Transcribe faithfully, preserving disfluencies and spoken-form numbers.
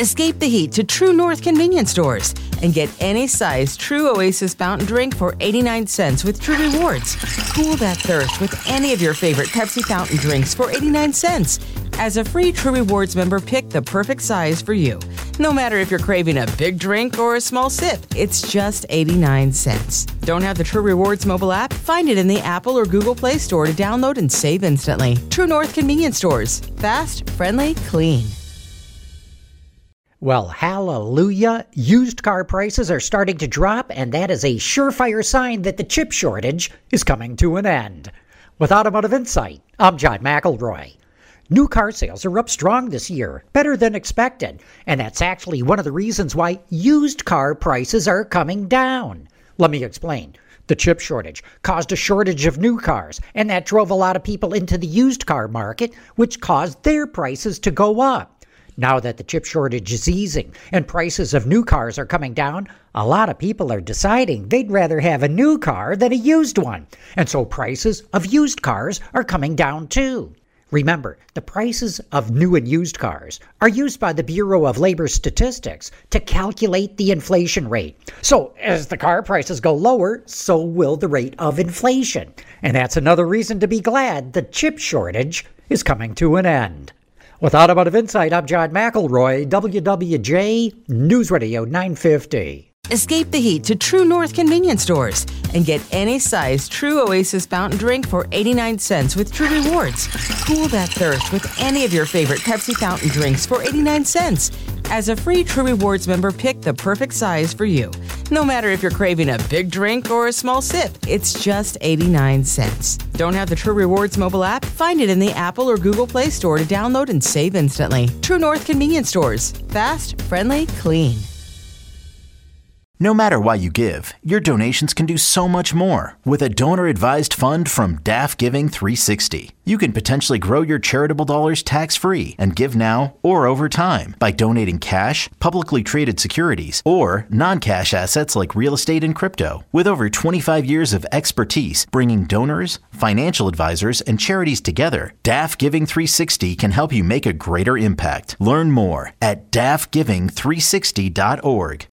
Escape the heat to True North convenience stores and get any size True Oasis fountain drink for eighty-nine cents with True Rewards. Cool that thirst with any of your favorite Pepsi fountain drinks for eighty-nine cents. As a free True Rewards member, pick the perfect size for you. No matter if you're craving a big drink or a small sip, it's just eighty-nine cents. Don't have the True Rewards mobile app? Find it in the Apple or Google Play Store to download and save instantly. True North convenience stores. Fast, friendly, clean. Well, hallelujah. Used car prices are starting to drop, and that is a surefire sign that the chip shortage is coming to an end. With Automotive Insight, I'm John McElroy. New car sales are up strong this year, better than expected, and that's actually one of the reasons why used car prices are coming down. Let me explain. The chip shortage caused a shortage of new cars, and that drove a lot of people into the used car market, which caused their prices to go up. Now that the chip shortage is easing and prices of new cars are coming down, a lot of people are deciding they'd rather have a new car than a used one. And so prices of used cars are coming down too. Remember, the prices of new and used cars are used by the Bureau of Labor Statistics to calculate the inflation rate. So as the car prices go lower, so will the rate of inflation. And that's another reason to be glad the chip shortage is coming to an end. With Automotive Insight, I'm John McElroy, W W J News Radio nine fifty. Escape the heat to True North convenience stores and get any size True Oasis fountain drink for eighty-nine cents with True Rewards. Cool that thirst with any of your favorite Pepsi fountain drinks for eighty-nine cents. As a free True Rewards member, pick the perfect size for you. No matter if you're craving a big drink or a small sip, it's just eighty-nine cents. Don't have the True Rewards mobile app? Find it in the Apple or Google Play Store to download and save instantly. True North convenience stores. Fast, friendly, clean. No matter why you give, your donations can do so much more. With a donor-advised fund from D A F Giving three sixty, you can potentially grow your charitable dollars tax-free and give now or over time by donating cash, publicly traded securities, or non-cash assets like real estate and crypto. With over twenty-five years of expertise bringing donors, financial advisors, and charities together, D A F Giving three sixty can help you make a greater impact. Learn more at D A F giving three sixty dot org.